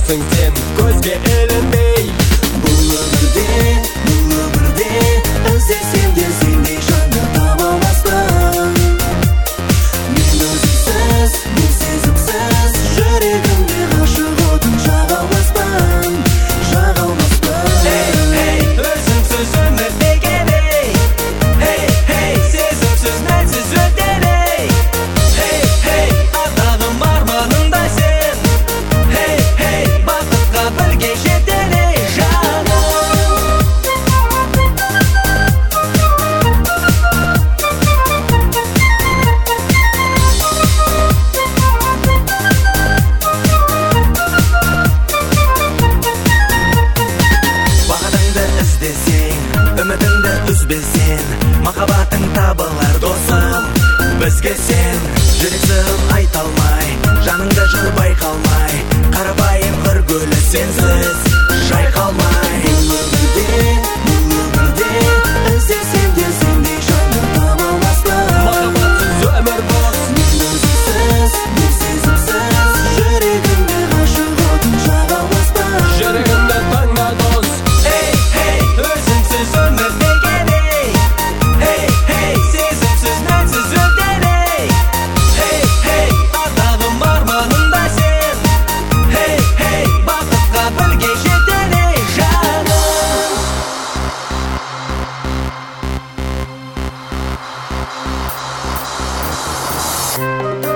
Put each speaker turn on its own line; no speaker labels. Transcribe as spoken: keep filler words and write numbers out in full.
қымбатсың сен көзге ілінбей.
Бұл өмірде, бұл өмірде іздесем де сендей жанды таба алмаспын. Мен өзіңсіз, мен сезімсіз жүрегімде ғашық отын жаға алмаспын, жаға алмаспын.
Ей, ей, өзіңсіз өмір деген ей. Ей, ей, сезімсіз мәнсіз өтер ей. Ей, ей, атағым арманымда сен. Ей, ей, бақытқа бірге жетер ей жаным.
Бағытыңды іздесең, үмітіңді үзбесең, махаббатың табылар досым. Бізге сен жүрек сырын айта алмай, жаныңда жыр байқалмай, қарапайым бір гүлі сенсіз жайқалмай. Бұл өмірде, бұл өмірде іздесем де сендей жанды таба алмаспын.
Махаббатсыз өмір бос.
Мен өзіңсіз, мен сезімсіз жүрегімде ғашық отын жаға алмаспын.
Жүрегімде таңда дос. Ей, ей, өзіңсіз өмір деген ей. Ей, ей, сезімсіз мәнсіз өтер ей. Ей, ей, атағым арманымда сен. Ей, ей, бақытқа бірге жетер ей жаным.
Thank